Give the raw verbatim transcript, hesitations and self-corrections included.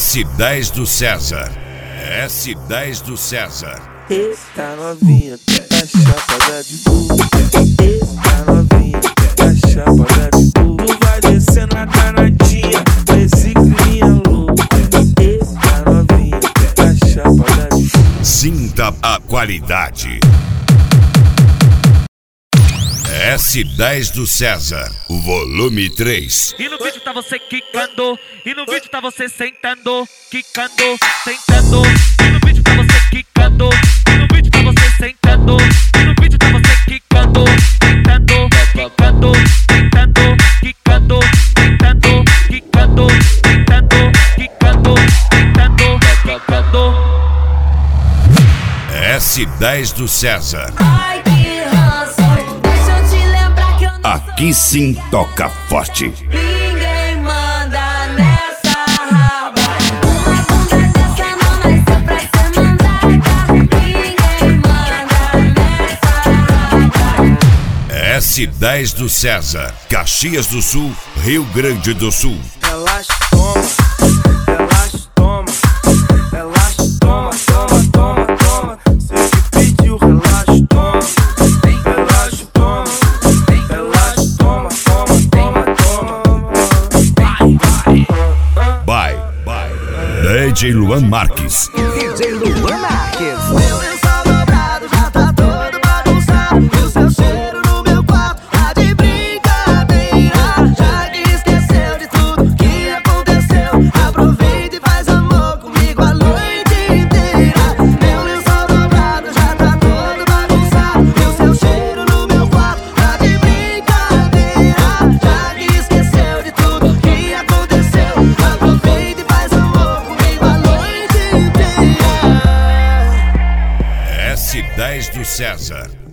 S dez do César. S dez do César. Eita novinha, tá chapada de tudo. Eita novinha, tá chapada de tudo. Tu vai descendo na danadinha, esse clima louco. Eita novinha, tá chapada de tudo. Sinta a qualidade. S dez do César, o volume três. E no vídeo tá você quicando, e no vídeo tá você sentando, quicando, sentando. E no vídeo tá você quicando, e no vídeo tá você sentando, e no vídeo tá você quicando, sentando, quicando, sentando, quicando, sentando, quicando, sentando, quicando, sentando, quicando. S dez do César. Ai, que ranço. Deixa eu te lembrar que eu não Aqui sim toca forte. Ninguém manda nessa raba. Uma bunda dessa não nasceu pra ser mandada. Ninguém manda nessa raba. S dez do César, Caxias do Sul, Rio Grande do Sul. Relaxa, toma, relaxa, toma, relaxa, toma, toma, toma, toma. Cê que pediu, relaxa, toma, relaxa, toma, relaxa, toma, toma, toma, toma. Vai, vai. D J Luan Marques. D J Luan Marques. Meu lençol dobrado já tá todo bagunçado. E o seu cheiro no meu quarto tá de brincadeira. Já que esqueceu de tudo que aconteceu, aproveita e faz amor comigo a noite inteira. Meu lençol dobrado já tá todo bagunçado. E o seu cheiro no meu quarto tá de brincadeira. Já que esqueceu de tudo que aconteceu, aproveita e faz amor comigo a noite inteira. S dez do César.